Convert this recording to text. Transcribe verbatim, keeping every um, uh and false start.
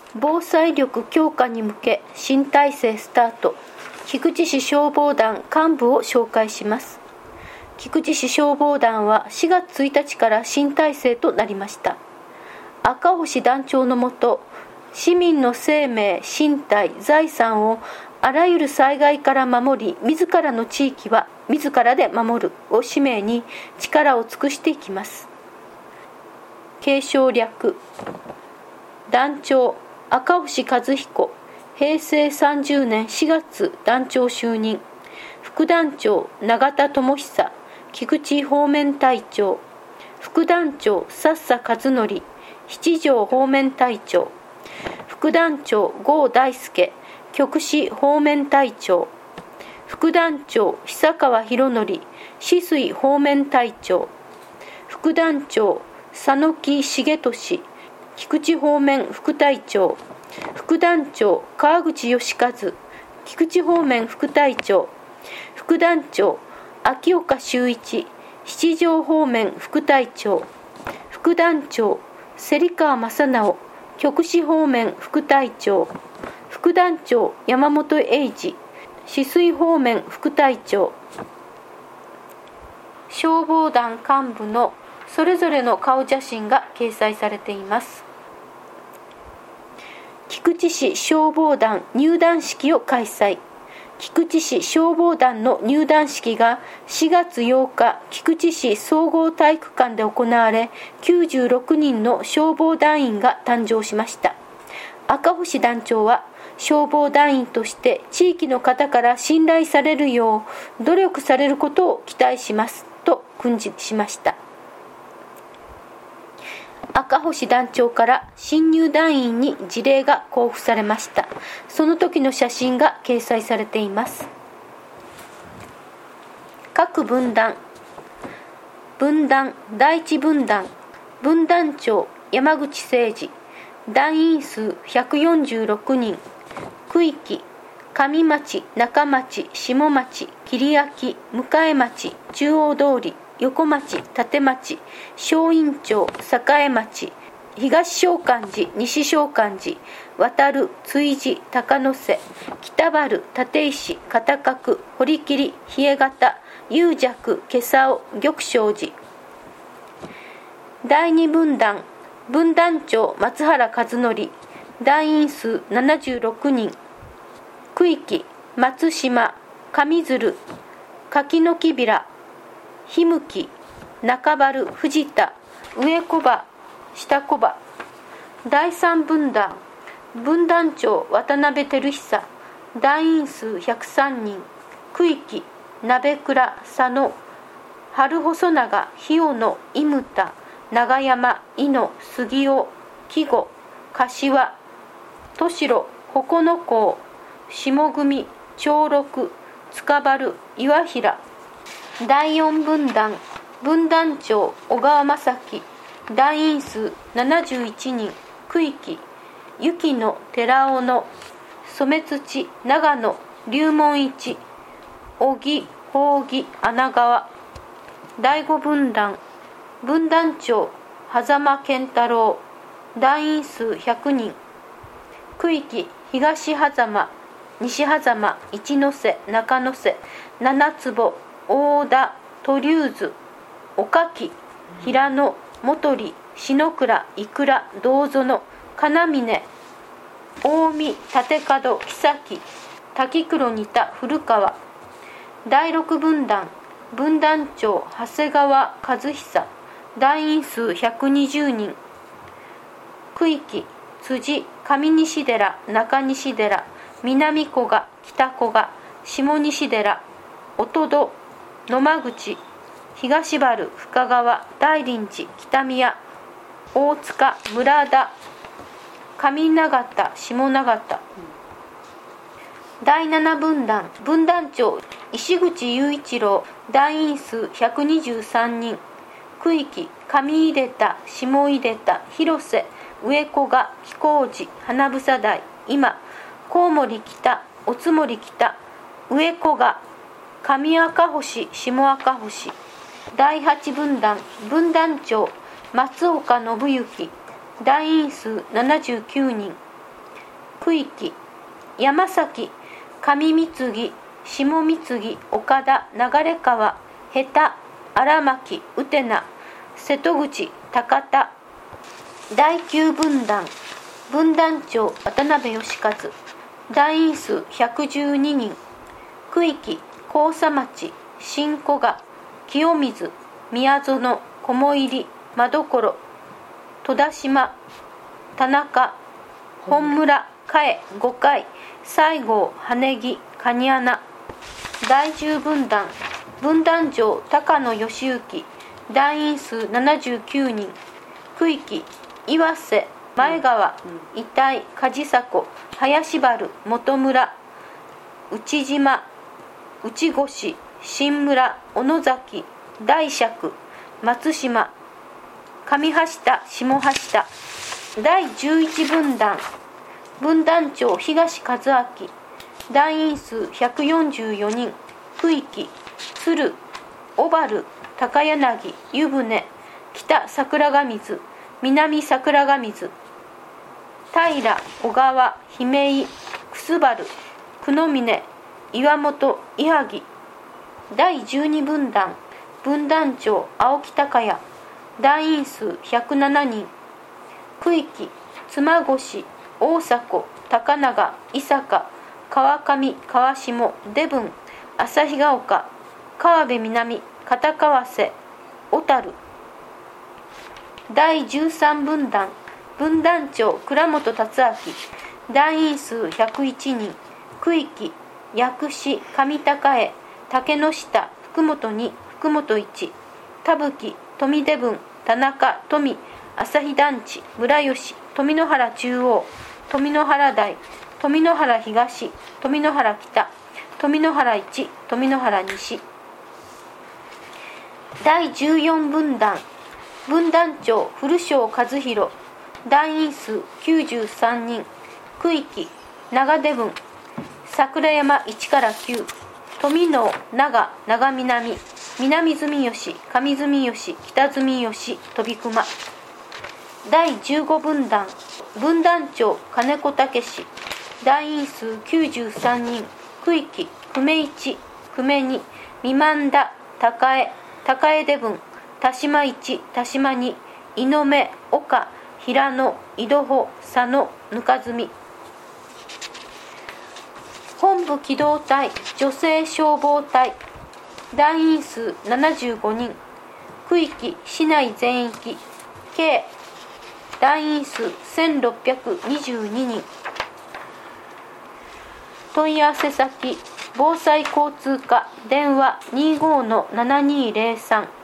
防災力強化に向け新体制スタート。菊池市消防団幹部を紹介します。菊池市消防団はしがつついたちから新体制となりました。赤星団長のもと、市民の生命、身体、財産をあらゆる災害から守り、自らの地域は自らで守るを使命に力を尽くしていきます。継承略。団長赤星和彦、へいせいさんじゅうねんしがつ団長就任。副団長永田智久、菊池方面隊長。副団長佐々和則、七条方面隊長。副団長郷大輔、局市方面隊長。副団長久川博則、止水方面隊長。副団長佐野木重俊、菊池方面副隊長。副団長川口義和、菊池方面副隊長。副団長秋岡修一、七条方面副隊長。副団長芹川正直、局市方面副隊長。副団長山本英二、止水方面副隊長。消防団幹部のそれぞれの顔写真が掲載されています。菊池市消防団入団式を開催。菊池市消防団の入団式がしがつようか、菊池市総合体育館で行われ、きゅうじゅうろくにんの消防団員が誕生しました。赤星団長は、消防団員として地域の方から信頼されるよう努力されることを期待しますと訓示しました。赤星団長から新入団員に辞令が交付されました。その時の写真が掲載されています。各分団。分団第一分団、分団長山口誠二、団員数ひゃくよんじゅうろくにん。区域上町、中町、下町、桐焼、向町、中央通り、横町、立町、正院町、栄町、東商館寺、西商館寺、渡る、築地、高野瀬、北原、立石、片角、堀切、日枝形、有弱、今朝玉正寺。第二分団、分団長松原和則、団員数ななじゅうろくにん。区域松島、上鶴、柿の木平、檜向、中原、藤田、上小場、下小場。第三分団、分団長渡辺照久、団員数ひゃくさんにん。区域鍋倉、佐野、春細長、日野野、伊牟田、長山、伊野、杉尾、木後、柏、戸代、鉾野港、下組、長六、塚原、岩平。第四分団、分団長小川正樹、団員数ななじゅういちにん。区域雪野、寺尾野、染土、長野、龍門一、小木、宝木、穴川。第五分団、分団長狭間健太郎、団員数ひゃくにん。区域東狭間、西狭間、一ノ瀬、中野瀬、七坪、大田、鳥生、岡木、平野、本利、篠倉、生倉、道園、金峰、近江、立門、木崎、滝黒仁田、古川。第六分団、分団長長谷川和久、団員数ひゃくにじゅうにん。区域辻、上西寺、中西寺、南古賀、北古賀、下西寺、音戸、野間口、東原、深川、大林寺、北宮、大塚、村田、上長田、下長田。第七分団、分団長石口雄一郎、団員数ひゃくにじゅうさんにん。区域上出田、下出田、広瀬、上古賀、木工寺、花房台、今、コウモリ北、おつもり北、上古賀、上赤星、下赤星。第八分団、分団長松岡信之、団員数ななじゅうきゅうにん。 区域山崎上三木下三木岡田流川下田荒牧宇手名瀬戸口高田第九分団分団長渡辺義和団員数ひゃくじゅうににん区域甲佐町新古賀清水宮園雲入真所戸田島田中本村加江五回西郷羽木蟹穴第十分団分団長高野義行団員数ななじゅうきゅうにん区域岩瀬前川遺体梶迫林原本村内島内越新村小野崎大釈松島上橋田下橋田第じゅういち分団分団長東和明団員数ひゃくよんじゅうよにん区域鶴小原高柳湯船北桜ヶ水南桜ヶ水平小川姫井楠原久野峰岩本伊萩第じゅうに分団分団長青木孝也団員数ひゃくななにん区域妻越大迫高永伊坂川上川下出分旭ヶ丘川辺南片川瀬小樽第じゅうさん分団分団長倉本達明団員数ひゃくいちにん区域薬師上高江竹之下福本に福本一田吹富出分田中富朝日団地村吉富野原中央富野原台富野原東富野原北富野原一富野原西第じゅうよん分団分団長古庄和弘団員数きゅうじゅうさんにん区域長出分桜山いちからきゅう富野長長南南住吉上住吉北住吉飛熊第じゅうご分団分団長金子武団員数きゅうじゅうさんにん区域久米一久米二三万田高江高江出分田島一田島二井上岡平野井戸穂佐野ぬかずみ本部機動隊女性消防隊団員数ななじゅうごにん区域市内全域計団員数せんろっぴゃくにじゅうににん問い合わせ先防災交通課電話 にじゅうごのななにーぜろさん